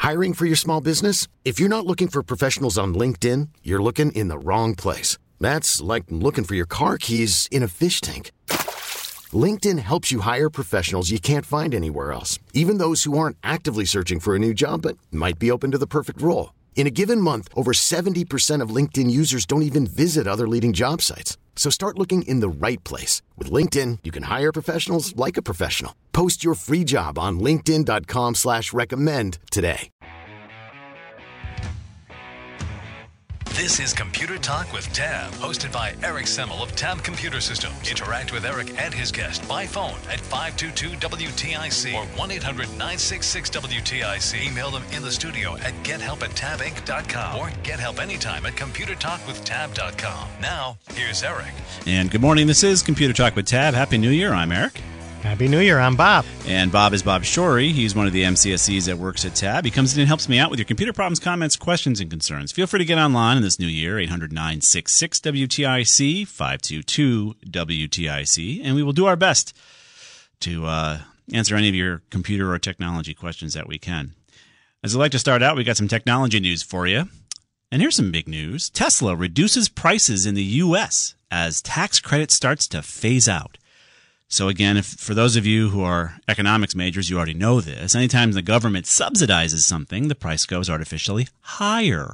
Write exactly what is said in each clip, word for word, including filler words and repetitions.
Hiring for your small business? If you're not looking for professionals on LinkedIn, you're looking in the wrong place. That's like looking for your car keys in a fish tank. LinkedIn helps you hire professionals you can't find anywhere else, even those who aren't actively searching for a new job but might be open to the perfect role. In a given month, over seventy percent of LinkedIn users don't even visit other leading job sites. So start looking in the right place. With LinkedIn, you can hire professionals like a professional. Post your free job on linkedin.com slash recommend today. This is Computer Talk with Tab, hosted by Eric Semmel of Tab Computer Systems. Interact with Eric and his guest by phone at five two two W T I C or one eight hundred nine six six W T I C. Email them in the studio at gethelp at tab inc dot com or get help anytime at computer talk with tab dot com. Now, here's Eric. And good morning. This is Computer Talk with Tab. Happy New Year. I'm Eric. Happy New Year. I'm Bob. And Bob is Bob Shorey. He's one of the M C S Es that works at Tab. He comes in and helps me out with your computer problems, comments, questions, and concerns. Feel free to get online in this new year, eight hundred nine six six W T I C, five two two W T I C, and we will do our best to uh, answer any of your computer or technology questions that we can. As I'd like to start out, we got some technology news for you. And here's some big news. Tesla reduces prices in the U S as tax credit starts to phase out. So again, if, for those of you who are economics majors, you already know this. Anytime the government subsidizes something, the price goes artificially higher.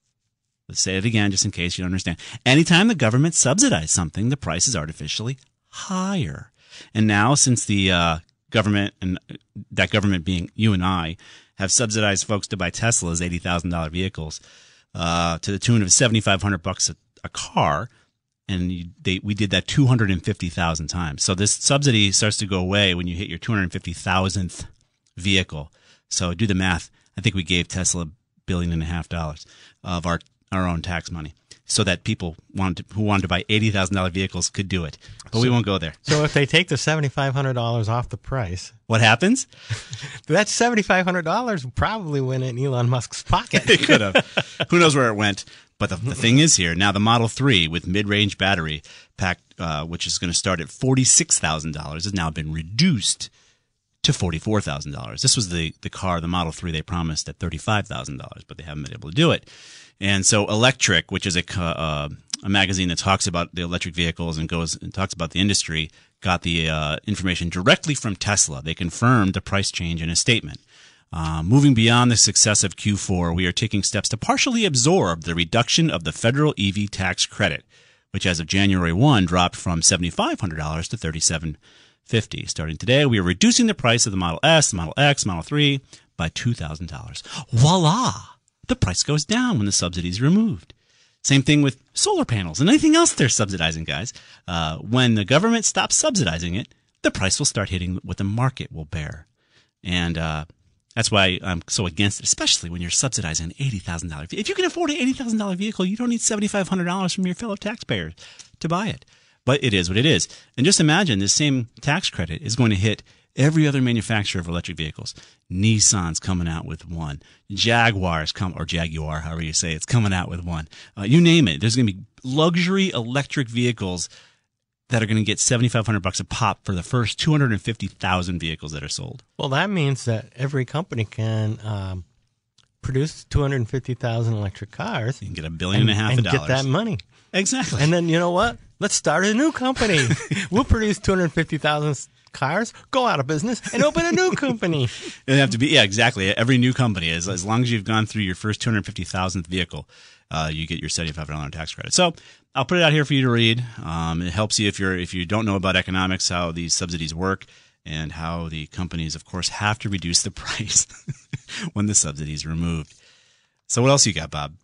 Let's say it again, just in case you don't understand. Anytime the government subsidizes something, the price is artificially higher. And now, since the uh, government, and that government being you and I, have subsidized folks to buy Teslas, eighty thousand dollars vehicles, uh, to the tune of seventy-five hundred bucks a, a car, and you, they, we did that two hundred fifty thousand times. So this subsidy starts to go away when you hit your two hundred fifty thousandth vehicle. So do the math. I think we gave Tesla a billion and a half dollars of our, our own tax money so that people wanted to, who wanted to buy eighty thousand dollars vehicles could do it. But so, we won't go there. So if they take the seventy-five hundred dollars off the price, what happens? That seventy-five hundred dollars probably went in Elon Musk's pocket. It could have. Who knows where it went? But the, the thing is here, now the Model three with mid-range battery pack, uh, which is going to start at forty-six thousand dollars, has now been reduced to forty-four thousand dollars. This was the, the car, the Model three, they promised at thirty-five thousand dollars, but they haven't been able to do it. And so Electric, which is a, uh, a magazine that talks about the electric vehicles and goes and talks about the industry, got the uh, information directly from Tesla. They confirmed the price change in a statement. Uh, moving beyond the success of Q four, we are taking steps to partially absorb the reduction of the federal E V tax credit, which as of January first dropped from seventy-five hundred dollars to thirty-seven fifty. Starting today, we are reducing the price of the Model S, Model X, Model three by two thousand dollars. Voila! The price goes down when the subsidy is removed. Same thing with solar panels and anything else they're subsidizing, guys. Uh, when the government stops subsidizing it, the price will start hitting what the market will bear. And uh that's why I'm so against it, especially when you're subsidizing an eighty thousand dollars. If you can afford an eighty thousand dollars vehicle, you don't need seventy-five hundred dollars from your fellow taxpayers to buy it. But it is what it is. And just imagine this same tax credit is going to hit every other manufacturer of electric vehicles. Nissan's coming out with one. Jaguar's come, or Jaguar, however you say it, it's coming out with one. Uh, you name it. There's going to be luxury electric vehicles that are going to get seventy-five hundred bucks a pop for the first two hundred fifty thousand vehicles that are sold. Well, that means that every company can um, produce two hundred fifty thousand electric cars. You can get a billion and, and a half and of dollars. And get that money. Exactly. And then, you know what? Let's start a new company. We'll produce two hundred fifty thousand cars, go out of business, and open a new company. It'd have to be, yeah, exactly. Every new company, as, as long as you've gone through your first two hundred fifty thousandth vehicle, uh, you get your seventy-five hundred dollars tax credit. So I'll put it out here for you to read. Um, it helps you if you're if you don't know about economics, how these subsidies work, and how the companies, of course, have to reduce the price when the subsidy is removed. So what else you got, Bob?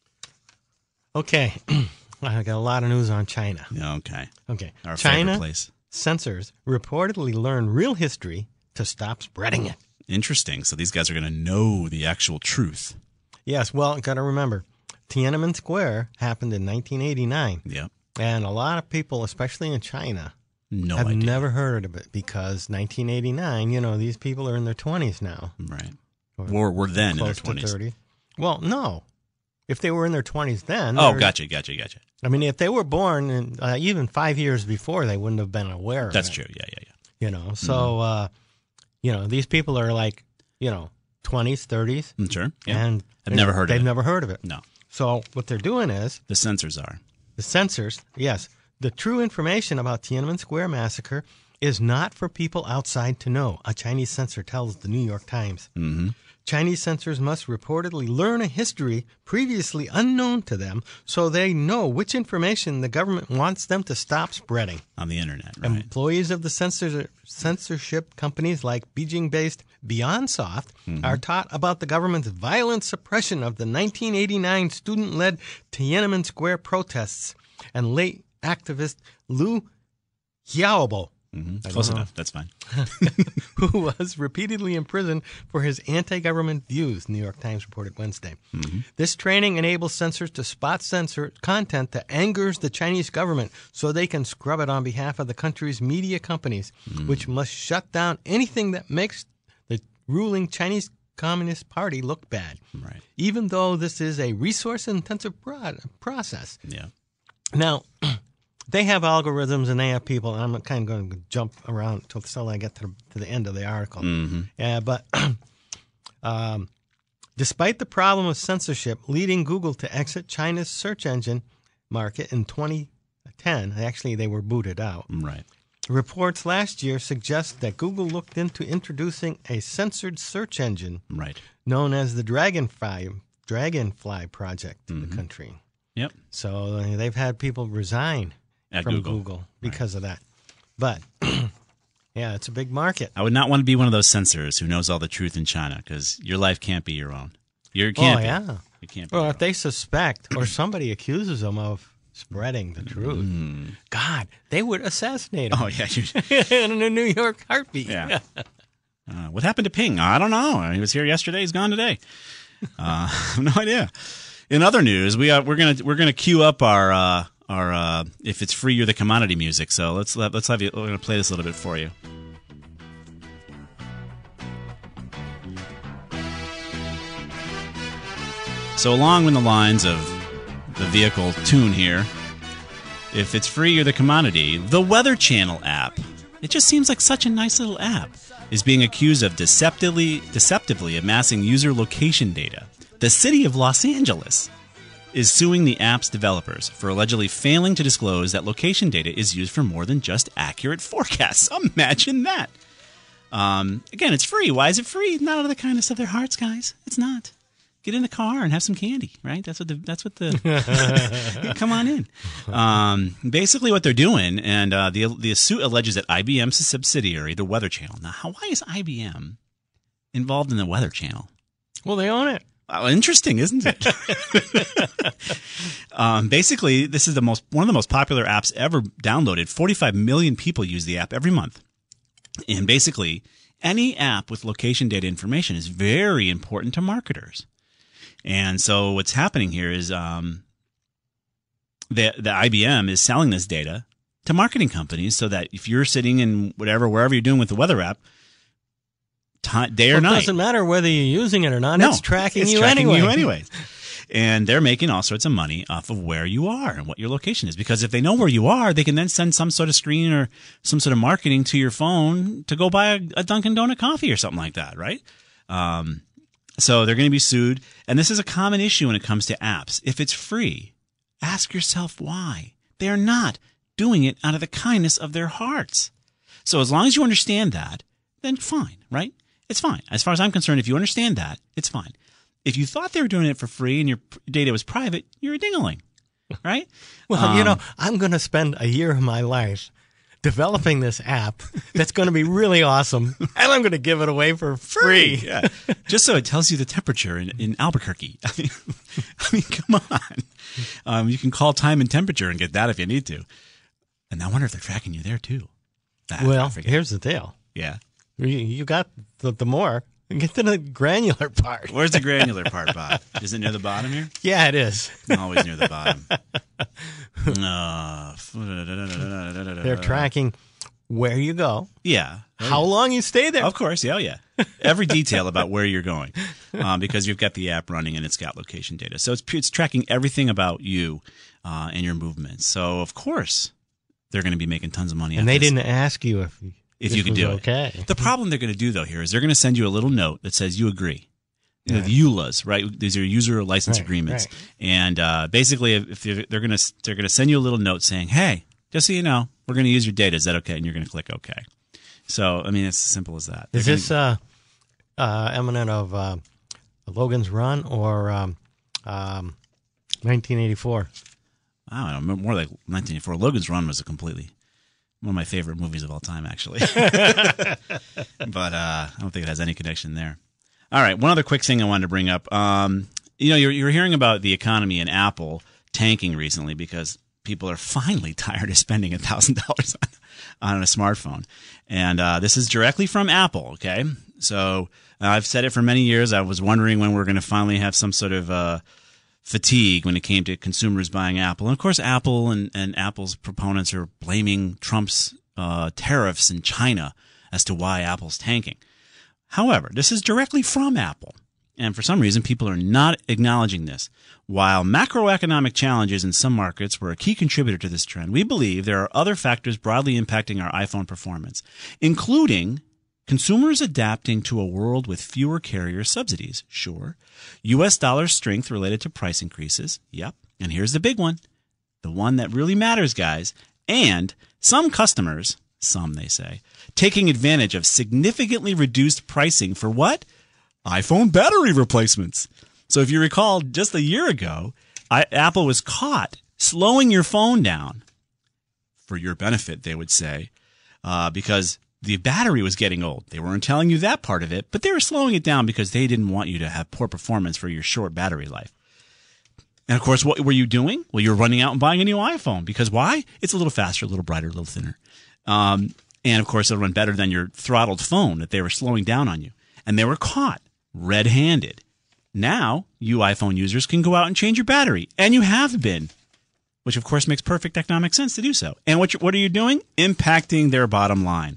Okay. I got a lot of news on China. Okay. Okay. Our China favorite place. Sensors reportedly learn real history to stop spreading it. Interesting. So these guys are going to know the actual truth. Yes. Well, got to remember, Tiananmen Square happened in nineteen eighty-nine. Yep. And a lot of people, especially in China, no have idea. never heard of it because nineteen eighty-nine, you know, these people are in their twenties now. Right. Or, or were then in their close to twenties. thirty. Well, no. If they were in their twenties then. Oh, gotcha, gotcha, gotcha. I mean, if they were born in, uh, even five years before, they wouldn't have been aware of That's it. true. Yeah, yeah, yeah. You know, so, mm-hmm. uh, you know, these people are like, you know, twenties, thirties. Mm, sure. Yeah. And I've never heard of they've it. never heard of it. No. So what they're doing is The censors are. the censors, yes, the true information about Tiananmen Square massacre is not for people outside to know, a Chinese censor tells the New York Times. Mm-hmm. Chinese censors must reportedly learn a history previously unknown to them so they know which information the government wants them to stop spreading. On the internet, right? Employees of the censor- censorship companies like Beijing-based BeyondSoft Mm-hmm. are taught about the government's violent suppression of the nineteen eighty-nine student-led Tiananmen Square protests and late activist Liu Xiaobo, Mm-hmm. Close enough. That's fine. who was repeatedly imprisoned for his anti-government views, New York Times reported Wednesday. Mm-hmm. This training enables censors to spot censor content that angers the Chinese government so they can scrub it on behalf of the country's media companies, Mm. which must shut down anything that makes the ruling Chinese Communist Party look bad, Right. even though this is a resource-intensive pro- process. Yeah. Now, they have algorithms and they have people, and I'm kind of going to jump around until I get to the, to the end of the article. Mm-hmm. Yeah, but um, despite the problem of censorship leading Google to exit China's search engine market in twenty ten, actually they were booted out. Right. Reports last year suggest that Google looked into introducing a censored search engine Right. known as the Dragonfly Dragonfly Project in Mm-hmm. the country. Yep. So uh, they've had people resign At from Google. Google, because of that. But yeah, it's a big market. I would not want to be one of those censors who knows all the truth in China because your life can't be your own. You Oh can't. be. yeah. It can't be. Well, your if they suspect or somebody accuses them of spreading the truth, God, they would assassinate own. them Oh yeah. You, in a New York heartbeat. yeah. Uh, what happened to Ping? I don't know. He was here yesterday. He's gone today. Uh, I have no idea. In other news, we are, we're gonna we're gonna queue up our uh, our uh, if it's free, you're the commodity music. So let's let, let's have you. We're gonna play this a little bit for you. So along with the lines of the vehicle tune here, if it's free, you're the commodity. The Weather Channel app, it just seems like such a nice little app, is being accused of deceptively deceptively amassing user location data. The city of Los Angeles is suing the app's developers for allegedly failing to disclose that location data is used for more than just accurate forecasts. Imagine that. Um, again, it's free. Why is it free? Not out of the kindness of their hearts, guys. It's not. Get in the car and have some candy, right? That's what the that's what the come on in. Um, basically, what they're doing, and uh, the the suit alleges that I B M's subsidiary, the Weather Channel. Now, how why is I B M involved in the Weather Channel? Well, they own it. Well, interesting, isn't it? um, basically, this is the most one of the most popular apps ever downloaded. forty-five million people use the app every month, and basically, any app with location data information is very important to marketers. And so what's happening here is um, the the I B M is selling this data to marketing companies so that if you're sitting in whatever, wherever you're doing with the weather app, t- day or Well, night. it doesn't matter whether you're using it or not. No, it's tracking it's you tracking anyway. you anyways. And they're making all sorts of money off of where you are and what your location is. Because if they know where you are, they can then send some sort of screen or some sort of marketing to your phone to go buy a, a Dunkin' Donut coffee or something like that, right? Um, so they're going to be sued. And this is a common issue when it comes to apps. If it's free, ask yourself why. They are not doing it out of the kindness of their hearts. So as long as you understand that, then fine, right? It's fine. As far as I'm concerned, if you understand that, it's fine. If you thought they were doing it for free and your data was private, you're a ding-a-ling, right? Well, Um, you know, I'm going to spend a year of my life developing this app that's going to be really awesome, and I'm going to give it away for free. Yeah. Just so it tells you the temperature in, in Albuquerque. I mean, I mean, come on. Um, you can call time and temperature and get that if you need to. And I wonder if they're tracking you there too. Ah, I Well, forget. here's the deal. Yeah. You, you got the, the more. Get to the granular part. Where's the granular part, Bob? Is it near the bottom here? Yeah, it is. Always near the bottom. Uh, They're tracking where you go, Yeah. how long you stay there. Of course, yeah, yeah. Every detail about where you're going, um, because you've got the app running and it's got location data. So it's it's tracking everything about you uh, and your movements. So of course, they're going to be making tons of money. And off they this. didn't ask you if if this you could was do okay. it. The problem they're going to do though here is they're going to send you a little note that says you agree. You know, Right. the U L As, right? These are user license Right, agreements, right. and uh, basically, if they're, they're gonna they're gonna send you a little note saying, "Hey, just so you know, we're gonna use your data. Is that okay?" And you're gonna click OK. So, I mean, it's as simple as that. Is They're this uh, uh, eminent of uh, Logan's Run or um, um, nineteen eighty-four? gonna, I don't know, more like nineteen eighty-four. Logan's Run was a completely one of my favorite movies of all time, actually. But uh, I don't think it has any connection there. All right, one other quick thing I wanted to bring up. Um, you know, you're, you're hearing about the economy and Apple tanking recently because people are finally tired of spending one thousand dollars on, on a smartphone. And uh, this is directly from Apple, okay? So uh, I've said it for many years. I was wondering when we're going to finally have some sort of uh, fatigue when it came to consumers buying Apple. And, of course, Apple and, and Apple's proponents are blaming Trump's uh, tariffs in China as to why Apple's tanking. However, this is directly from Apple, and for some reason people are not acknowledging this. While macroeconomic challenges in some markets were a key contributor to this trend, we believe there are other factors broadly impacting our iPhone performance, including consumers adapting to a world with fewer carrier subsidies, sure, U S dollar strength related to price increases, yep, and here's the big one, the one that really matters, guys, and some customers, some they say, taking advantage of significantly reduced pricing for what? iPhone battery replacements. So if you recall, just a year ago, I, Apple was caught slowing your phone down for your benefit, they would say, uh, because the battery was getting old. They weren't telling you that part of it, but they were slowing it down because they didn't want you to have poor performance for your short battery life. And of course, what were you doing? Well, you're running out and buying a new iPhone because why? It's a little faster, a little brighter, a little thinner. Um, and of course, it'll run better than your throttled phone that they were slowing down on you. And they were caught red-handed. Now, you iPhone users can go out and change your battery. And you have been, which of course makes perfect economic sense to do so. And what, you, what are you doing? Impacting their bottom line.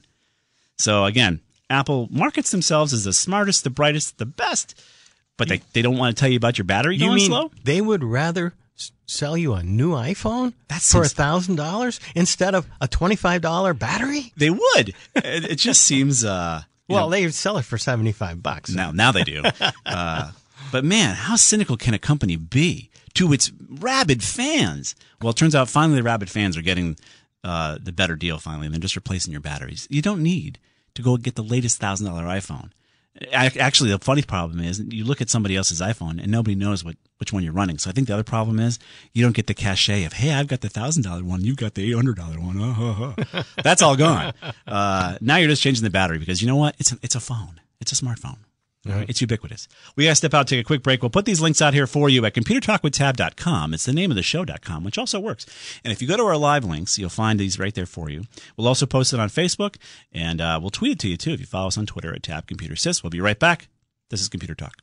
So again, Apple markets themselves as the smartest, the brightest, the best, but they, they don't want to tell you about your battery You going mean slow? they would rather s- sell you a new iPhone That for a seems- thousand dollars instead of a twenty-five dollar battery? They would. It, it just seems... Uh, you Well, know, they sell it for seventy-five bucks. Now, now they do. Uh, but man, how cynical can a company be to its rabid fans? Well, it turns out finally the rabid fans are getting uh, the better deal finally, and they're just replacing your batteries. You don't need to go get the latest one thousand dollars iPhone. Actually, the funny problem is you look at somebody else's iPhone and nobody knows what, which one you're running. So I think the other problem is you don't get the cachet of, hey, I've got the one thousand dollars one, you've got the eight hundred dollars one. Uh, uh, uh. That's all gone. Uh, now you're just changing the battery because you know what? It's a, it's a phone. It's a smartphone. All right. It's ubiquitous. We got to step out, take a quick break. We'll put these links out here for you at computer talk with tab dot com. It's the name of the show dot com, which also works. And if you go to our live links, you'll find these right there for you. We'll also post it on Facebook, and uh, we'll tweet it to you, too, if you follow us on Twitter at Tab Computer Sys. We'll be right back. This is Computer Talk.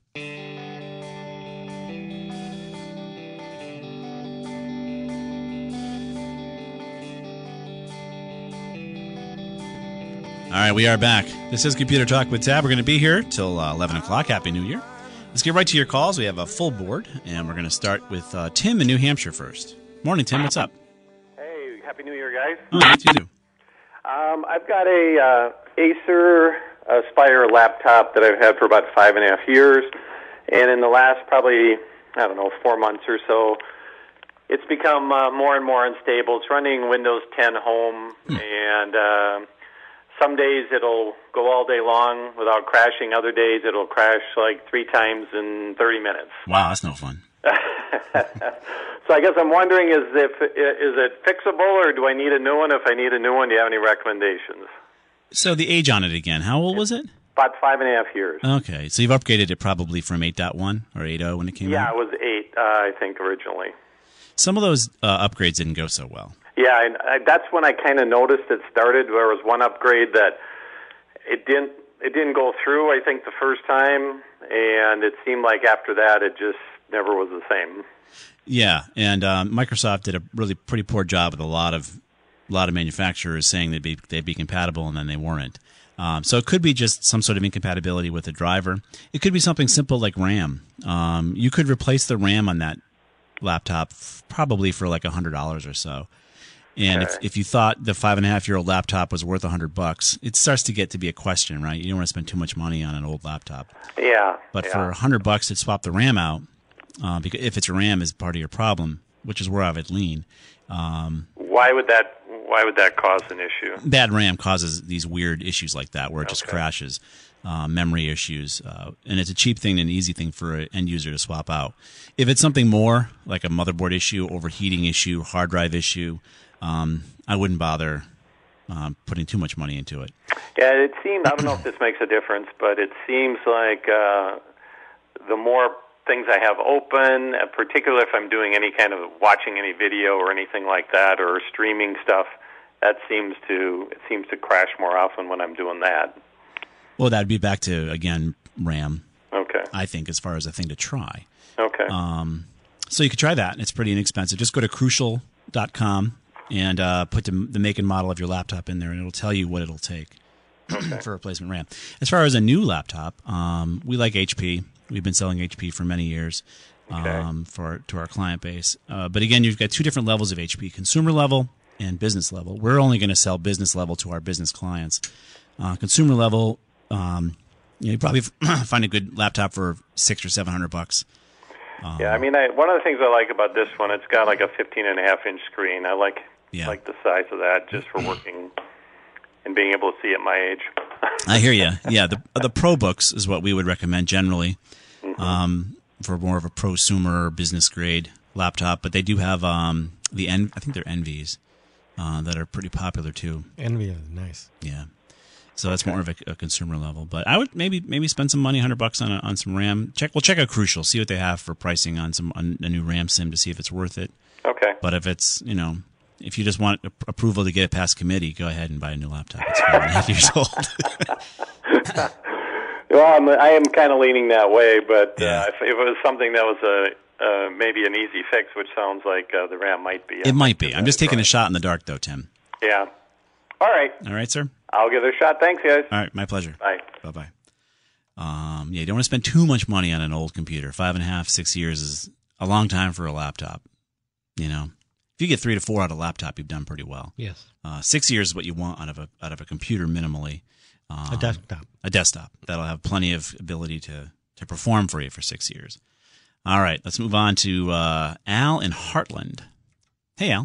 All right, we are back. This is Computer Talk with Tab. We're going to be here till uh, eleven o'clock. Happy New Year. Let's get right to your calls. We have a full board, and we're going to start with uh, Tim in New Hampshire first. Morning, Tim. What's up? Hey, Happy New Year, guys. Oh, you too. Um, I've got a uh, Acer Aspire laptop that I've had for about five and a half years, and in the last probably, I don't know, four months or so, it's become uh, more and more unstable. It's running Windows ten Home, hmm. and uh, some days it'll go all day long without crashing. Other days it'll crash like three times in thirty minutes. Wow, that's no fun. So I guess I'm wondering, is if is it fixable, or do I need a new one? If I need a new one, do you have any recommendations? So the age on it again, how old was it? About five and a half years. Okay, so you've upgraded it probably from eight point one or eight point oh when it came yeah, out? Yeah, it was eight, uh, I think, originally. Some of those uh, upgrades didn't go so well. Yeah, and I, that's when I kind of noticed it started. There was one upgrade that it didn't it didn't go through, I think, the first time, and it seemed like after that it just never was the same. Yeah, and um, Microsoft did a really pretty poor job with a lot of a lot of manufacturers saying they'd be they'd be compatible, and then they weren't. Um, so it could be just some sort of incompatibility with the driver. It could be something simple like RAM. Um, you could replace the RAM on that laptop f- probably for like one hundred dollars or so. And Okay. if, if you thought the five and a half year old laptop was worth a hundred bucks, it starts to get to be a question, right? You don't want to spend too much money on an old laptop. Yeah. But yeah. for a hundred bucks, to swap the RAM out, uh, because if it's RAM is part of your problem, which is where I would lean. Um, Why would that? Why would that cause an issue? bad RAM causes these weird issues like that, where it just Okay. crashes, uh, memory issues, uh, and it's a cheap thing and an easy thing for an end user to swap out. If it's something more like a motherboard issue, overheating issue, hard drive issue, um, I wouldn't bother um, putting too much money into it. Yeah, it seems. I don't know if this makes a difference, but it seems like uh, the more things I have open, uh, particularly if I'm doing any kind of watching any video or anything like that, or streaming stuff, that seems to it seems to crash more often when I'm doing that. Well, that'd be back to, again, RAM, Okay. I think, as far as a thing to try. Okay. Um, so you could try that. It's pretty inexpensive. Just go to crucial dot com and uh, put the, the make and model of your laptop in there, and it'll tell you what it'll take for replacement RAM. As far as a new laptop, um, we like H P. We've been selling H P for many years um, Okay. for to our client base. Uh, but again, you've got two different levels of H P: consumer level and business level. We're only going to sell business level to our business clients. Uh, consumer level, um, you, know, you probably find a good laptop for six or seven hundred bucks. yeah, I mean, I, one of the things I like about this one, it's got like a fifteen and a half inch screen. I like Yeah. like the size of that just for working and being able to see at my age. I hear you. Yeah, the the ProBooks is what we would recommend generally um, for more of a prosumer or business grade laptop. But they do have um, the N. I think they're Envies uh, that are pretty popular too. Envy is nice. Yeah, so that's more of a, a consumer level. But I would maybe maybe spend some money, hundred bucks on a, on some RAM. Check. We'll check out Crucial, see what they have for pricing on some on a new RAM sim to see if it's worth it. Okay. But if it's you know. If you just want a- approval to get it past committee, go ahead and buy a new laptop. It's five and a half years old. Well, I'm, I am kind of leaning that way, but Yeah. uh, if, if it was something that was a uh, maybe an easy fix, which sounds like uh, the RAM might be. I It might be. give I'm that just a taking try. a shot in the dark, though, Tim. Yeah. All right. All right, sir? I'll give it a shot. Thanks, guys. All right, my pleasure. Bye. Bye-bye. Um, yeah, you don't want to spend too much money on an old computer. Five and a half, six years is a long time for a laptop. You know, if you get three to four out of a laptop, you've done pretty well. Yes. Uh, six years is what you want out of a out of a computer minimally. Um, A desktop. A desktop that'll have plenty of ability to to perform for you for six years. All right, let's move on to uh, Al in Heartland. Hey, Al.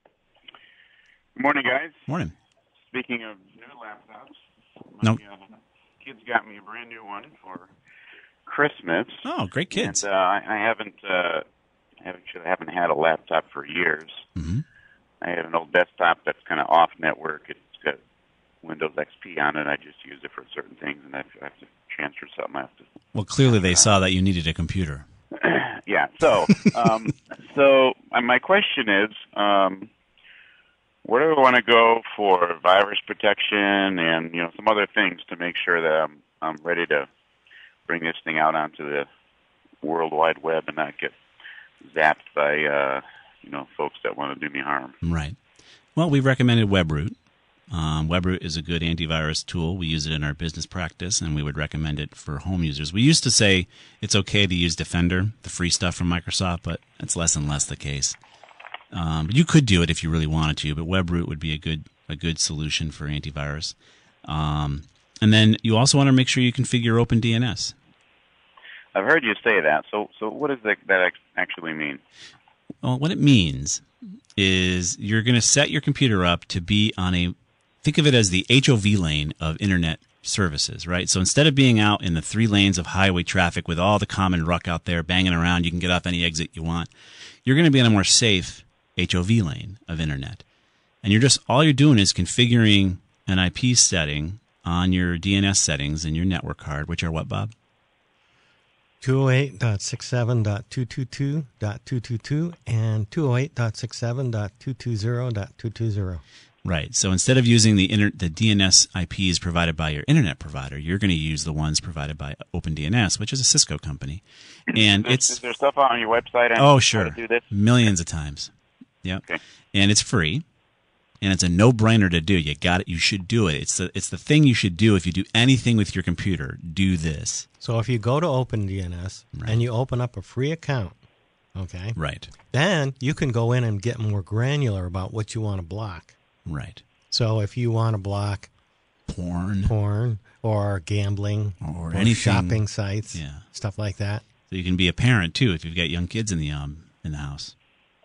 Morning, guys. Morning. Speaking of new laptops, my Nope. uh, kids got me a brand new one for Christmas. Oh, great kids. And, uh, I, I haven't, uh, I actually haven't had a laptop for years. hmm I have an old desktop that's kind of off network. It's got Windows X P on it. I just use it for certain things, and if I have to transfer something, I have to. Well, clearly they saw that you needed a computer. Yeah. So, um, so uh, my question is, um, where do I want to go for virus protection and you know some other things to make sure that I'm I'm ready to bring this thing out onto the World Wide Web and not get zapped by uh, you know folks that want to do me harm. Right. Well, we recommended WebRoot. Um, WebRoot is a good antivirus tool. We use it in our business practice, and we would recommend it for home users. We used to say it's okay to use Defender, the free stuff from Microsoft, but it's less and less the case. Um, you could do it if you really wanted to, but WebRoot would be a good a good solution for antivirus. Um, and then you also want to make sure you configure OpenDNS. I've heard you say that. So so what does that, that ac- actually mean? Well, what it means is you're going to set your computer up to be on a, think of it as the H O V lane of internet services, right? So instead of being out in the three lanes of highway traffic with all the common ruck out there banging around, you can get off any exit you want. You're going to be in a more safe H O V lane of internet. And you're just, all you're doing is configuring an I P setting on your D N S settings in your network card, which are what, Bob? two oh eight dot sixty-seven dot two twenty-two dot two twenty-two and two oh eight dot sixty-seven dot two twenty dot two twenty. Right. So instead of using the inter- the D N S I Ps provided by your internet provider, you're going to use the ones provided by OpenDNS, which is a Cisco company. And Is, it's is there stuff on your website on oh how sure, to do this? millions of times. Yep. Okay. And it's free, and it's a no-brainer to do. You got it. You should do it. It's the it's the thing you should do if you do anything with your computer. Do this. So if you go to OpenDNS Right. and you open up a free account, Okay. Right. Then you can go in and get more granular about what you want to block. Right. So if you want to block Porn. porn or gambling Or or anything. shopping sites, Yeah. stuff like that. So you can be a parent too if you've got young kids in the um in the house,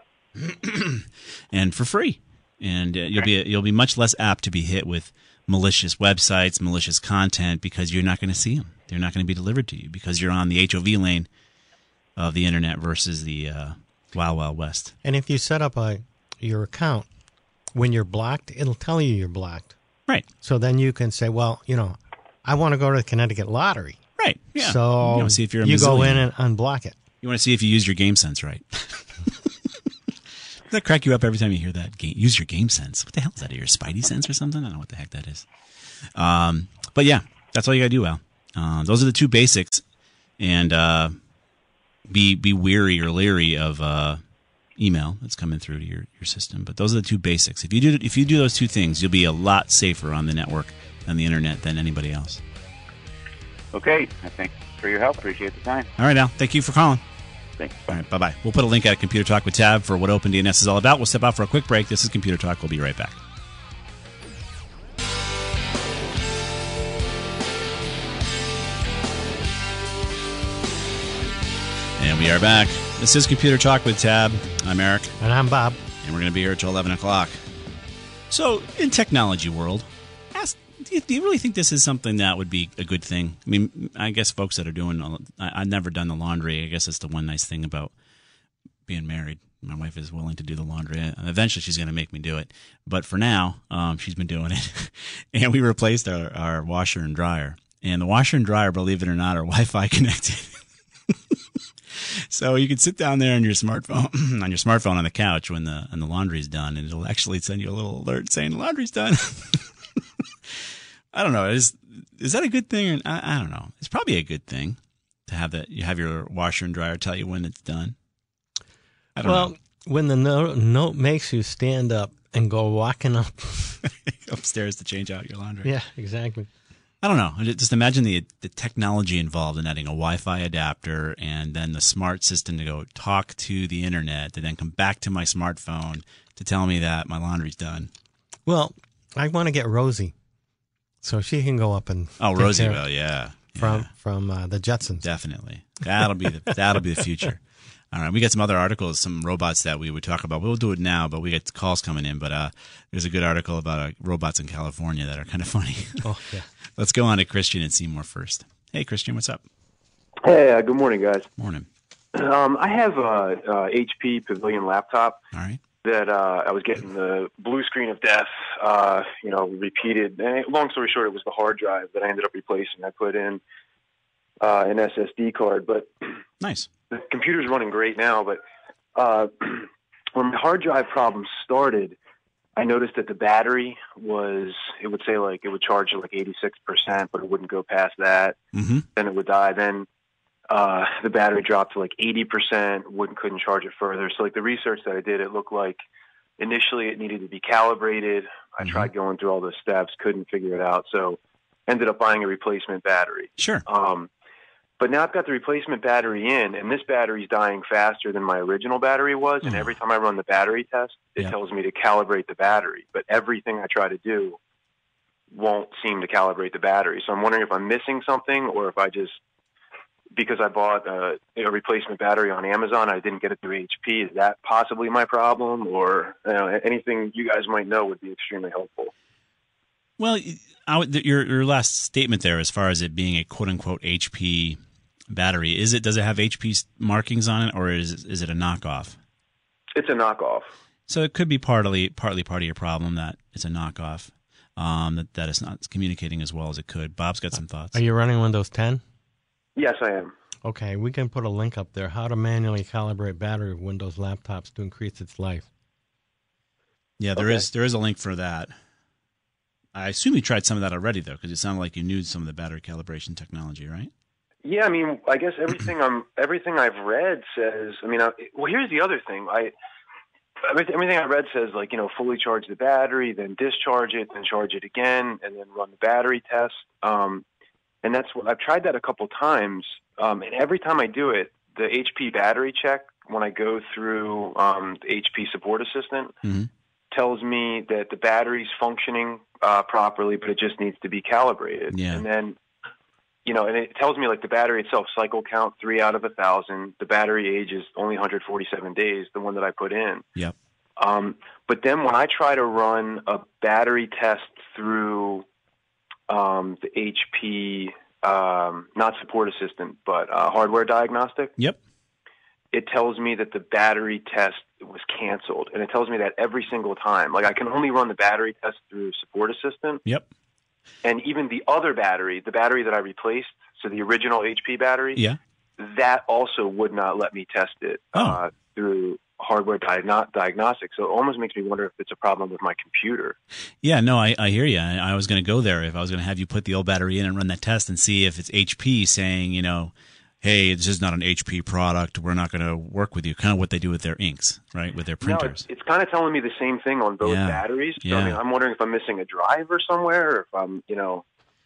and for free. And uh, you'll be you'll be much less apt to be hit with malicious websites, malicious content, because you're not going to see them. They're not going to be delivered to you because you're on the H O V lane of the internet versus the uh, Wild Wild West. And if you set up a your account, when you're blocked, it'll tell you you're blocked. Right. So then you can say, well, you know, I want to go to the Connecticut Lottery. Right. Yeah. So you want to see if you're a you go Mazzillion. in and unblock it. You want to see if you use your game sense right. Does that crack you up every time you hear that? Game, use your game sense. What the hell is that? Your Spidey sense or something? I don't know what the heck that is. Um, but yeah, that's all you got to do, Al. Uh, those are the two basics. And uh, be be weary or leery of uh, email that's coming through to your, your system. But those are the two basics. If you do if you do those two things, you'll be a lot safer on the network and the internet than anybody else. Okay. I thank you for your help. Appreciate the time. All right, Al. Thank you for calling. Thanks. All right, bye-bye. We'll put a link at Computer Talk with Tab for what OpenDNS is all about. We'll step out for a quick break. This is Computer Talk. We'll be right back. And we are back. This is Computer Talk with Tab. I'm Eric. And I'm Bob. And we're going to be here until eleven o'clock. So, in technology world, ask, do you, do you really think this is something that would be a good thing? I mean, I guess folks that are doing, I, I've never done the laundry. I guess that's the one nice thing about being married. My wife is willing to do the laundry. And eventually, she's going to make me do it. But for now, um, she's been doing it. And we replaced our, our washer and dryer. And the washer and dryer, believe it or not, are Wi-Fi connected. So you can sit down there on your smartphone, on your smartphone on the couch when the and the laundry's done, and it'll actually send you a little alert saying the laundry's done. I don't know. Is is that a good thing? Or, I, I don't know. It's probably a good thing to have that. You have your washer and dryer tell you when it's done. I don't well, know. when the note, note makes you stand up and go walking up upstairs to change out your laundry. Yeah, exactly. I don't know. Just imagine the the technology involved in adding a Wi-Fi adapter and then the smart system to go talk to the internet to then come back to my smartphone to tell me that my laundry's done. Well, I want to get Rosie so she can go up and oh, take Rosie care will, yeah, from yeah. from uh, the Jetsons. Definitely, that'll be the that'll be the future. All right, we got some other articles, some robots that we would talk about. We'll do it now, but we get calls coming in. But uh, there's a good article about uh, robots in California that are kind of funny. Oh, yeah. Let's go on to Christian and Seymour first. Hey, Christian, what's up? Hey, uh, good morning, guys. Morning. Um, I have a, a H P Pavilion laptop All right. that uh, I was getting the blue screen of death, uh, you know, repeated. And long story short, it was the hard drive that I ended up replacing. I put in uh, an S S D card, but Nice. the computer's running great now. But uh, when my hard drive problem started, I noticed that the battery was, it would say like, it would charge at like eighty-six percent, but it wouldn't go past that. Mm-hmm. Then it would die. Then uh, the battery dropped to like eighty percent, wouldn't, couldn't charge it further. So like the research that I did, it looked like initially it needed to be calibrated. I Mm-hmm. tried going through all the steps, couldn't figure it out. So ended up buying a replacement battery. Sure. Um, but now I've got the replacement battery in, and this battery's dying faster than my original battery was. And Oh. every time I run the battery test, it Yeah. tells me to calibrate the battery. But everything I try to do won't seem to calibrate the battery. So I'm wondering if I'm missing something, or if I just, because I bought a, a replacement battery on Amazon, I didn't get it through H P. Is that possibly my problem? Or you know, anything you guys might know would be extremely helpful. Well, I would, your your last statement there, as far as it being a quote unquote H P battery, is it? Does it have H P markings on it, or is is it a knockoff? It's a knockoff. So it could be partly partly part of your problem that it's a knockoff, um, that that it's not communicating as well as it could. Bob's got some thoughts. Are you running Windows ten? Yes, I am. Okay, we can put a link up there. How to manually calibrate battery of Windows laptops to increase its life. Yeah, there Okay. is there is a link for that. I assume you tried some of that already, though, because it sounded like you knew some of the battery calibration technology, right? Yeah, I mean, I guess everything I'm everything I've read says. I mean, I, well, here's the other thing. I everything, everything I read says like you know fully charge the battery, then discharge it, then charge it again, and then run the battery test. Um, and that's what I've tried that a couple times. Um, and every time I do it, the H P battery check when I go through um, the H P Support Assistant, Mm-hmm. tells me that the battery's functioning uh, properly, but it just needs to be calibrated. Yeah. And then, you know, and it tells me like the battery itself, cycle count three out of a thousand. The battery age is only one hundred forty-seven days, the one that I put in. Yep. Um, but then when I try to run a battery test through um, the H P, um, not Support Assistant, but uh, hardware diagnostic, Yep. it tells me that the battery test was canceled. And it tells me that every single time. Like I can only run the battery test through Support Assistant. Yep. And even the other battery, the battery that I replaced, so the original H P battery, Yeah. that also would not let me test it Oh. uh, through hardware diagno- diagnostics. So it almost makes me wonder if it's a problem with my computer. Yeah, no, I, I hear you. I, I was going to go there if I was going to have you put the old battery in and run that test and see if it's H P saying, you know, hey, this is not an H P product. We're not going to work with you. Kind of what they do with their inks, right? With their No, printers. it's, it's kind of telling me the same thing on both Yeah. batteries. So, Yeah. I mean, I'm wondering if I'm missing a driver somewhere or if I'm, you know...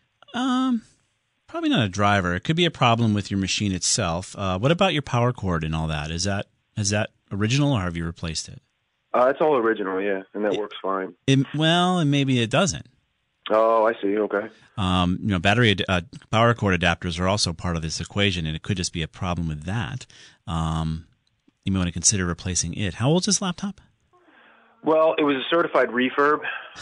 Um, probably not a driver. It could be a problem with your machine itself. Uh, what about your power cord and all that? Is that is that original or have you replaced it? Uh, it's all original, yeah, and that works fine. It well, and maybe it doesn't. Oh, I see. Okay. Um, you know, battery ad- uh, power cord adapters are also part of this equation, and it could just be a problem with that. Um, you may want to consider replacing it. How old is this laptop? Well, it was a certified refurb.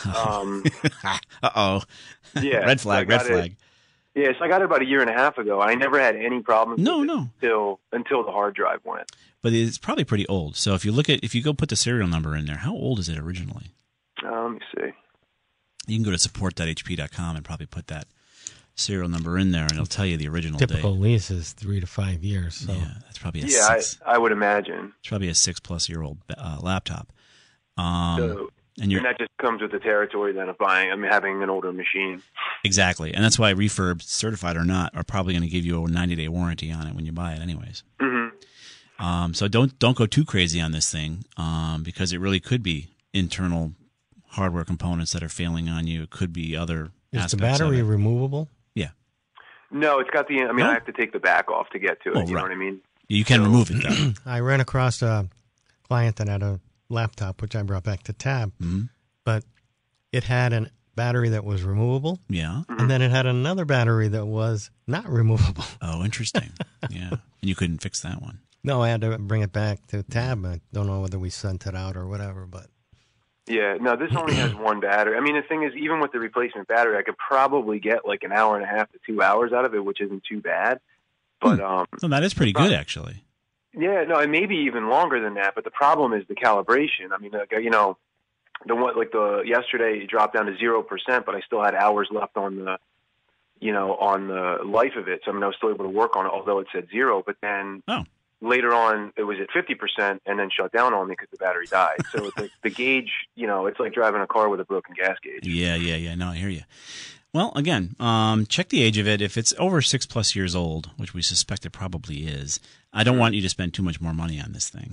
Um, Uh oh. yeah. Red flag. so I Red got flag. It, yeah, so I got it about a year and a half ago. I never had any problems No, with it no. until, until the hard drive went. But it's probably pretty old. So if you look at if you go put the serial number in there, how old is it originally? Uh, let me see. You can go to support dot h p dot com and probably put that serial number in there, and it'll tell you the original Typical date. lease is three to five years. So Yeah, that's probably a Yeah, I, six. I would imagine. It's probably a six-plus-year-old uh, laptop. Um, So, and you're and that just comes with the territory then of buying, I mean, having an older machine. exactly, and that's why refurb, certified or not, are probably going to give you a ninety-day warranty on it when you buy it, anyways. Mm-hmm. Um, so don't don't go too crazy on this thing um, because it really could be internal hardware components that are failing on you. It could be other is the aspects battery of it. removable? Yeah, No, it's got the, I mean, No? I have to take the back off to get to it. Oh, you know right. what I mean? you can remove it though. I ran across a client that had a laptop, which I brought back to Tab, Mhm. but it had a battery that was removable, Yeah. Mm-hmm. and then it had another battery that was not removable. Oh, interesting. Yeah, and you couldn't fix that one. No, I had to bring it back to Tab. I don't know whether we sent it out or whatever, but Yeah, no, this only has one battery. I mean, the thing is, even with the replacement battery, I could probably get like an hour and a half to two hours out of it, which isn't too bad. But um, So that is pretty good, actually. yeah, no, and maybe even longer than that. But the problem is the calibration. I mean, like, you know, the one like the yesterday it dropped down to zero percent, but I still had hours left on the, you know, on the life of it. So I mean, I was still able to work on it, although it said zero. But then Oh. later on, it was at fifty percent, and then shut down on me because the battery died. So it's like the gauge, you know, it's like driving a car with a broken gas gauge. Yeah, yeah, yeah. No, I hear you. Well, again, um, check the age of it. If it's over six plus years old, which we suspect it probably is, I don't want you to spend too much more money on this thing.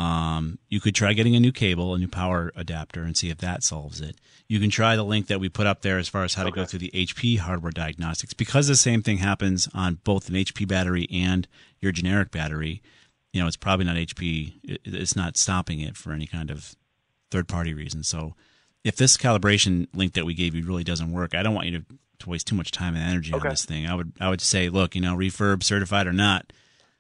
Um, you could try getting a new cable, a new power adapter, and see if that solves it. You can try the link that we put up there as far as how to go through the H P hardware diagnostics. Because the same thing happens on both an H P battery and your generic battery, you know, it's probably not H P. It, it's not stopping it for any kind of third-party reason. So if this calibration link that we gave you really doesn't work, I don't want you to, to waste too much time and energy Okay. on this thing. I would I would say, look, you know, refurb, certified or not,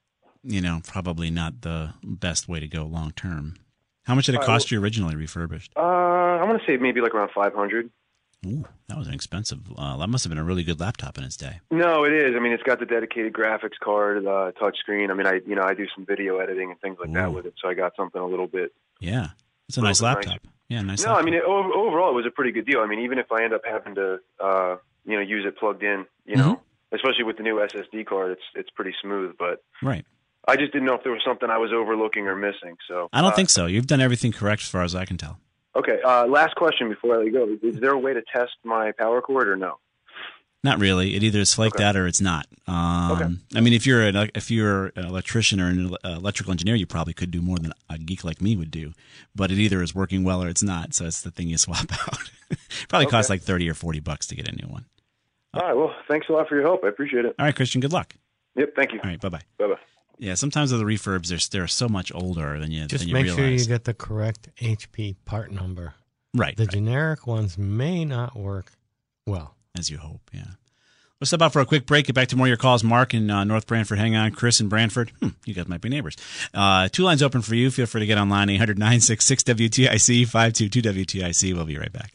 you know, probably not the best way to go long term. How much did it All right, cost you originally refurbished? Uh, I want to say maybe like around five hundred. Ooh, that was an expensive. Uh, that must have been a really good laptop in its day. No, it is. I mean, it's got the dedicated graphics card, the touch screen. I mean, I you know I do some video editing and things like that Ooh. with it, so I got something a little bit. Yeah, it's a Well, nice it was nice. laptop. Yeah, nice. No, I laptop. mean, it, over, overall, it was a pretty good deal. I mean, even if I end up having to, uh, you know, use it plugged in, you know, Mm-hmm. especially with the new S S D card, it's it's pretty smooth. But right. I just didn't know if there was something I was overlooking or missing. So I don't uh, think so. You've done everything correct as far as I can tell. Okay. Uh, last question before I let you go: is, is there a way to test my power cord or no? Not really. It either is flaked Okay. out or it's not. Um, Okay. I mean, if you're an if you're an electrician or an uh, electrical engineer, you probably could do more than a geek like me would do. But it either is working well or it's not. So it's the thing you swap out. Probably Okay. costs like thirty or forty bucks to get a new one. All right. Well, thanks a lot for your help. I appreciate it. All right, Christian. Good luck. Yep. Thank you. All right. Bye bye. Bye bye. Yeah, sometimes with the refurbs, they're, they're so much older than you, Just than you make realize. sure you get the correct H P part number. Right. The right. generic ones may not work well. As you hope, yeah. Let's step out for a quick break. Get back to more of your calls. Mark in uh, North Brantford. Hang on. Chris in Brantford. Hmm, you guys might be neighbors. Uh, two lines open for you. Feel free to get online. eight hundred nine six six W T I C, five two two W T I C. We'll be right back.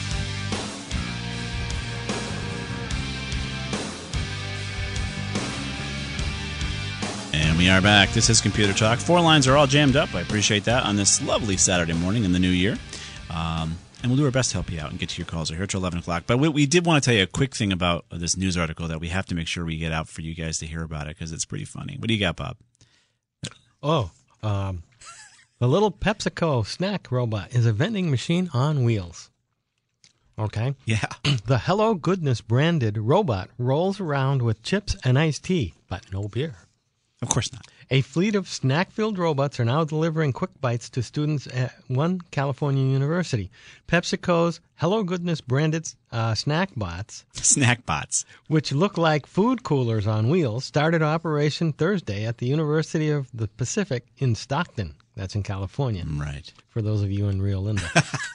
And we are back. This is Computer Talk. Four lines are all jammed up. I appreciate that on this lovely Saturday morning in the new year. Um, and we'll do our best to help you out and get to your calls. We're here till eleven o'clock. But we, we did want to tell you a quick thing about this news article that we have to make sure we get out for you guys to hear about it because it's pretty funny. What do you got, Bob? Oh, um, the little PepsiCo snack robot is a vending machine on wheels. Okay? Yeah. The Hello Goodness branded robot rolls around with chips and iced tea, but no beer. Of course not. A fleet of snack-filled robots are now delivering quick bites to students at one California university. PepsiCo's Hello Goodness branded uh, snack bots, Snack bots. which look like food coolers on wheels, started operation Thursday at the University of the Pacific in Stockton. That's in California. Right. For those of you in Rio Linda.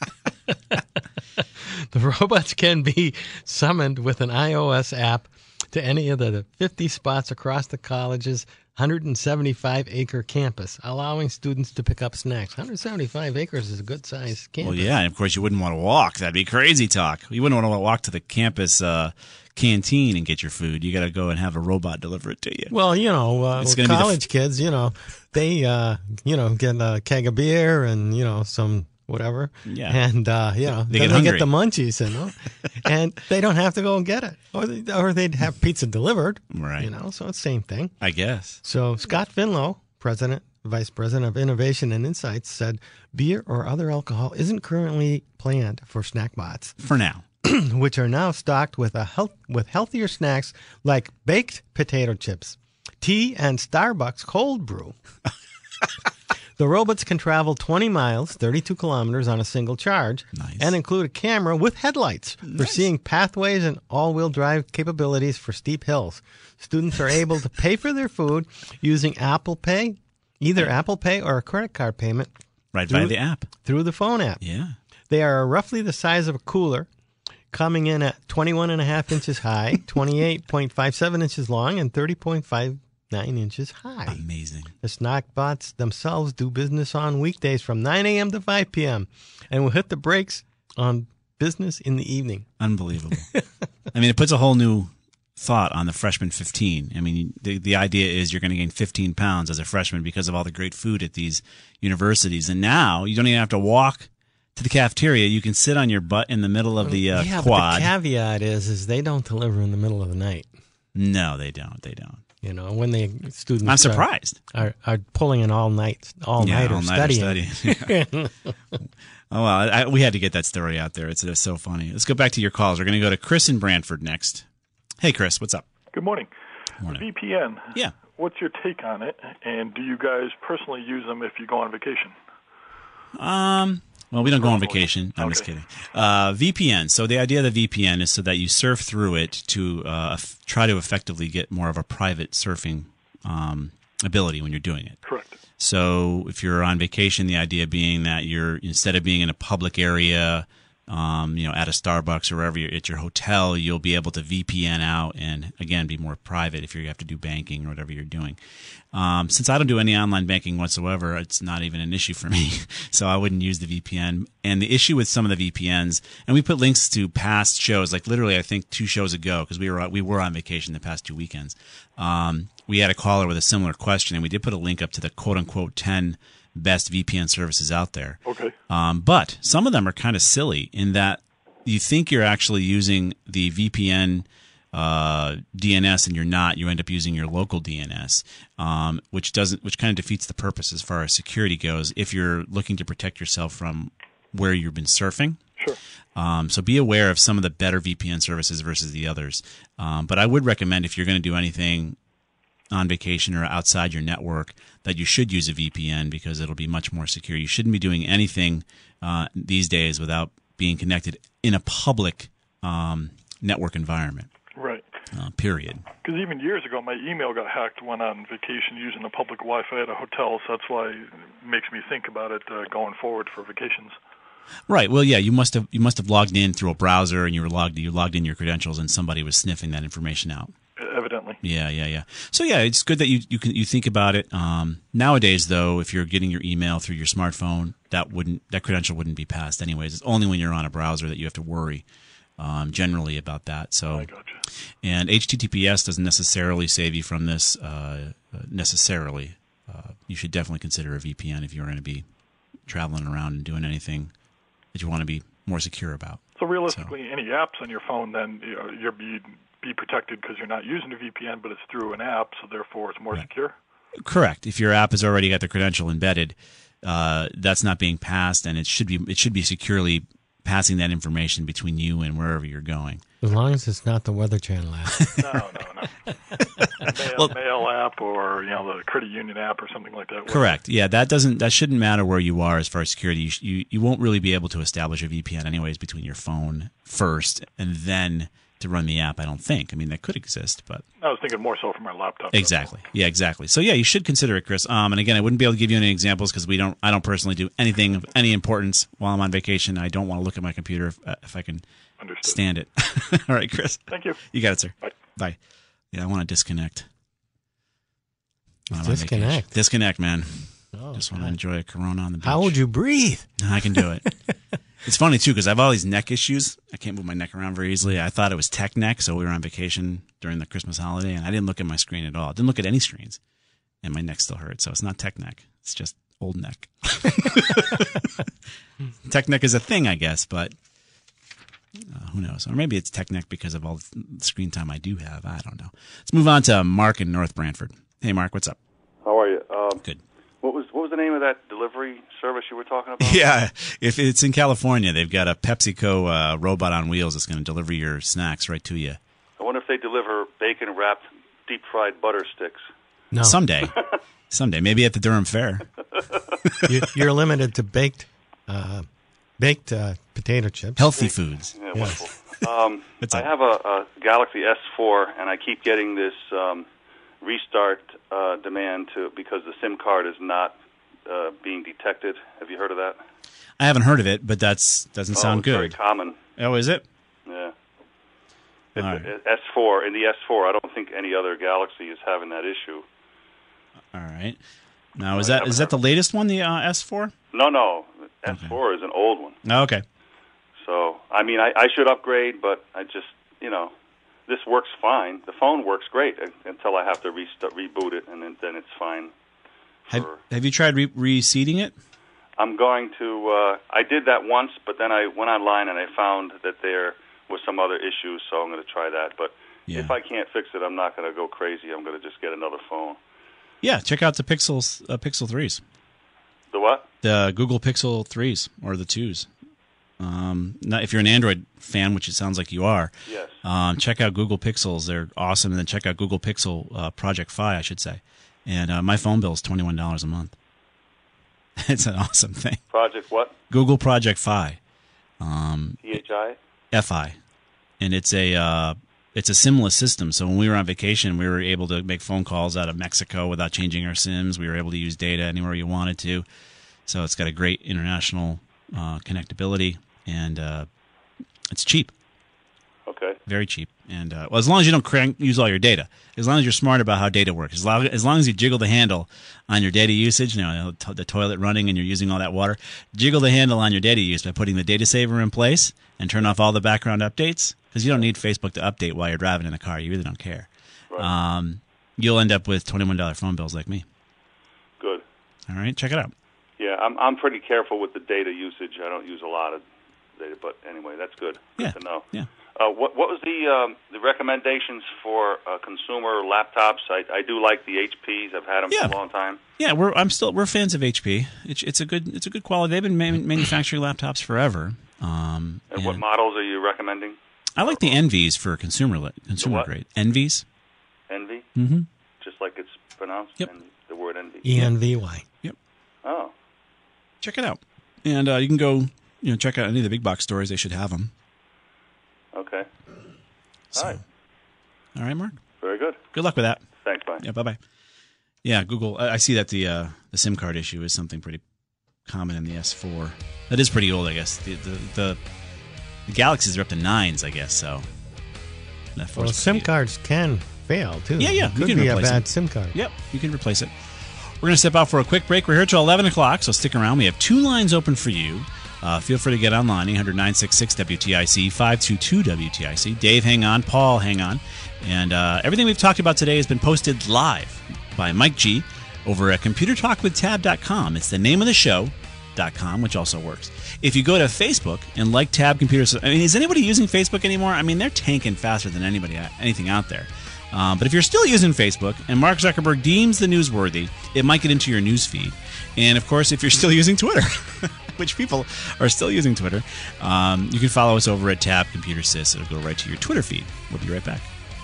The robots can be summoned with an iOS app to any of the fifty spots across the college's one hundred seventy-five acre campus, allowing students to pick up snacks. one hundred seventy-five acres is a good-sized campus. Well, yeah, and of course you wouldn't want to walk. That'd be crazy talk. You wouldn't want to walk to the campus uh, canteen and get your food. You got to go and have a robot deliver it to you. Well, you know, uh, It's with gonna be the college kids, you know, they, uh, you know, get a keg of beer and, you know, some whatever. Yeah. And, uh, you know, They then get they get hungry. the munchies, and, uh, and they don't have to go and get it. Or, they, or they'd have pizza delivered. Right. You know, so it's the same thing. I guess. So Scott Finlow, president, vice president of Innovation and Insights, said beer or other alcohol isn't currently planned for snack bots, For now. which are now stocked with a health, with healthier snacks like baked potato chips, tea, and Starbucks cold brew. The robots can travel twenty miles, thirty-two kilometers on a single charge, Nice. and include a camera with headlights for seeing pathways and all-wheel drive capabilities for steep hills. Students are able to pay for their food using Apple Pay, either Apple Pay or a credit card payment Right Through- by the app. through the phone app. Yeah. They are roughly the size of a cooler, coming in at twenty-one and a half inches high, twenty-eight point five seven inches long, and thirty point five nine inches high. Amazing. The snack bots themselves do business on weekdays from nine a.m. to five p.m. and will hit the brakes on business in the evening. Unbelievable. I mean, it puts a whole new thought on the freshman fifteen. I mean, the, the idea is you're going to gain fifteen pounds as a freshman because of all the great food at these universities. And now you don't even have to walk to the cafeteria. You can sit on your butt in the middle of the uh, yeah, quad. but the caveat is, is they don't deliver in the middle of the night. No, they don't. They don't. You know, when the students I'm surprised. Are, are, are pulling an all night, all Yeah, nighter all-nighter studying. studying. Yeah. Oh, well, I, we had to get that story out there. It's, it's so funny. Let's go back to your calls. We're going to go to Chris in Brantford next. Hey, Chris, what's up? Good morning. Morning. V P N. Yeah. What's your take on it? And do you guys personally use them if you go on vacation? Um. Well, we don't go on vacation. I'm just Okay. kidding. Uh, V P N. So the idea of the V P N is so that you surf through it to uh, f- try to effectively get more of a private surfing um, ability when you're doing it. Correct. So if you're on vacation, the idea being that you're, instead of being in a public area, um, you know, at a Starbucks or wherever you're at your hotel, you'll be able to V P N out and, again, be more private if you have to do banking or whatever you're doing. Um, since I don't do any online banking whatsoever, it's not even an issue for me. So I wouldn't use the V P N. And the issue with some of the V P Ns, and we put links to past shows, like literally I think two shows ago, because we were we were on vacation the past two weekends. Um, we had a caller with a similar question, and we did put a link up to the quote-unquote ten best V P N services out there. Okay. Um, but some of them are kind of silly in that you think you're actually using the V P N uh, D N S and you're not. You end up using your local D N S, um, which doesn't, which kind of defeats the purpose as far as security goes. If you're looking to protect yourself from where you've been surfing. Sure. Um, so be aware of some of the better V P N services versus the others. Um, but I would recommend if you're going to do anything on vacation or outside your network that you should use a V P N because it'll be much more secure. You shouldn't be doing anything uh, these days without being connected in a public um, network environment. Right. Uh, period. Because even years ago, my email got hacked when on vacation using the public Wi-Fi at a hotel, so that's why it makes me think about it uh, going forward for vacations. Right. Well, yeah, you must have you must have logged in through a browser, and you were logged you logged in your credentials, and somebody was sniffing that information out. Evidently. Yeah, yeah, yeah. So yeah, it's good that you you can you think about it. Um, nowadays, though, if you're getting your email through your smartphone, that wouldn't that credential wouldn't be passed anyways. It's only when you're on a browser that you have to worry um, generally about that. So, I gotcha. And H T T P S doesn't necessarily save you from this uh, necessarily. Uh, you should definitely consider a V P N if you're going to be traveling around and doing anything that you want to be more secure about. So realistically, so. any apps on your phone, then you know, you're be be protected because you're not using a V P N, but it's through an app, so therefore it's more right. secure? Correct. If your app has already got the credential embedded, uh, that's not being passed, and it should be it should be securely passing that information between you and wherever you're going. As long as it's not the Weather Channel app. no, no, no. Mail, well, mail app or you know the Credit Union app or something like that. Correct. Yeah, that doesn't that shouldn't matter where you are as far as security. You, you you won't really be able to establish a V P N anyways between your phone first and then to run the app. I don't think. I mean, that could exist, but I was thinking more so for my laptop. Exactly. Yeah, exactly. So yeah, you should consider it, Chris. Um, and again, I wouldn't be able to give you any examples because we don't. I don't personally do anything of any importance while I'm on vacation. I don't want to look at my computer if, uh, if I can Understood. stand it. All right, Chris. Thank you. You got it, sir. Bye. Bye. Yeah, I want to disconnect. Disconnect. Disconnect, man. Oh, Just want God. to enjoy a Corona on the beach. How would you breathe? I can do it. It's funny, too, because I have all these neck issues. I can't move my neck around very easily. I thought it was tech neck, so we were on vacation during the Christmas holiday, and I didn't look at my screen at all. I didn't look at any screens, and my neck still hurts. So it's not tech neck. It's just old neck. Tech neck is a thing, I guess, but uh, who knows? Or maybe it's tech neck because of all the screen time I do have. I don't know. Let's move on to Mark in North Brantford. Hey, Mark, what's up? How are you? Um, Good. What was what was the name of that delivery service you were talking about? Yeah, if it's in California, they've got a PepsiCo uh, robot on wheels that's going to deliver your snacks right to you. I wonder if they deliver bacon-wrapped, deep-fried butter sticks. No. Someday. Someday. Maybe at the Durham Fair. You- You're limited to baked uh, baked uh, potato chips. Healthy foods. Yeah, Yes. wonderful. Um, What's I up? have a, a Galaxy S four, and I keep getting this um, restart uh, demand to because the SIM card is not uh, being detected. Have you heard of that? I haven't heard of it, but that's doesn't oh, sound it's good. very common. Oh, is it? Yeah. All It's right. a- S four. In the S four, I don't think any other Galaxy is having that issue. All right. Now, is I that haven't is that the heard. latest one, the uh, S four? No, no. S four is an old one. Oh, okay. So, I mean, I, I should upgrade, but I just, you know, this works fine. The phone works great until I have to restart, reboot it, and then, then it's fine. Have, For, have you tried re- reseating it? I'm going to, uh, I did that once, but then I went online and I found that there was some other issues, so I'm going to try that. But Yeah. if I can't fix it, I'm not going to go crazy. I'm going to just get another phone. Yeah, check out the Pixels, uh, Pixel threes. The what? The Google Pixel threes or the twos. Um, not, if you're an Android fan, which it sounds like you are, Yes. um, check out Google Pixels. They're awesome. And then check out Google Pixel uh, Project Fi, I should say. And uh, my phone bill is twenty-one dollars a month. It's an awesome thing. Project what? Google Project Fi. Um, P H I? F I. And it's a uh, it's a SIM-less system. So when we were on vacation, we were able to make phone calls out of Mexico without changing our SIMs. We were able to use data anywhere you wanted to. So it's got a great international uh, connectability, and uh, it's cheap, Okay. very cheap. And uh, well, as long as you don't crank, use all your data, as long as you're smart about how data works, as long, as long as you jiggle the handle on your data usage, you know, the, the toilet running and you're using all that water, jiggle the handle on your data use by putting the data saver in place and turn off all the background updates, because you don't need Facebook to update while you're driving in the car. You really don't care. Right. Um, you'll end up with twenty-one dollars phone bills like me. Good. All right, check it out. Yeah, I'm I'm pretty careful with the data usage. I don't use a lot of data, but anyway, that's good. Good Yeah. to know. Yeah. Uh, what what was the um, the recommendations for uh, consumer laptops? I, I do like the H Ps. I've had them Yeah. for a long time. Yeah, we're I'm still we're fans of H P. It's it's a good it's a good quality. They've been man- manufacturing laptops forever. Um, And, what models are you recommending? I like the Envies for consumer li- consumer what? grade. Envies. Envy? Mm-hmm. Just like it's pronounced? Yep. Envy, the word envy. E N V Y. Yep. Oh, Check it out, and uh, you can go you know check out any of the big box stores. They should have them. okay. So, All right. All right, Mark? Very good. Good luck with that. Thanks, bye. Yeah, bye-bye. Yeah, Google, I I see that the uh, the SIM card issue is something pretty common in the S four. That is pretty old, I guess. The the, the, the Galaxies are up to nines, I guess, so. That Well, force SIM feed. cards can fail, too. Yeah, yeah, It you could can be a replace bad it. SIM card. Yep, you can replace it. We're going to step out for a quick break. We're here till eleven o'clock, so stick around. We have two lines open for you. Uh, feel free to get online, eight hundred nine six six W T I C, five two two W T I C. Dave, hang on. Paul, hang on. And uh, everything we've talked about today has been posted live by Mike G over at computer talk with tab dot com. It's the name of the show. Dot com, which also works. If you go to Facebook and like Tab Computers, I mean, is anybody using Facebook anymore? I mean, they're tanking faster than anybody, anything out there. Um, but if you're still using Facebook and Mark Zuckerberg deems the newsworthy, it might get into your news feed. And of course, if you're still using Twitter, which people are still using Twitter, um, you can follow us over at Tab Computer Sys. It'll go right to your Twitter feed. We'll be right back.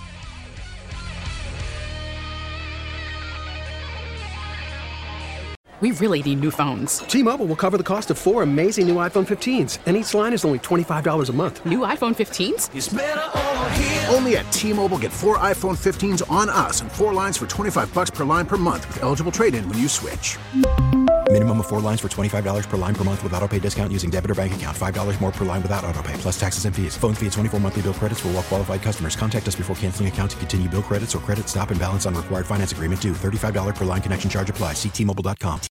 We really need new phones. T-Mobile will cover the cost of four amazing new iPhone fifteens, and each line is only twenty-five dollars a month. New iPhone fifteens? It's better over here. Only at T-Mobile, get four iPhone fifteens on us and four lines for twenty-five dollars per line per month with eligible trade-in when you switch. Minimum of four lines for twenty-five dollars per line per month with autopay discount using debit or bank account. five dollars more per line without autopay, plus taxes and fees. Phone fee at twenty-four monthly bill credits for well-qualified customers. Contact us before canceling account to continue bill credits or credit stop and balance on required finance agreement due. thirty-five dollars per line connection charge applies. See T Mobile dot com.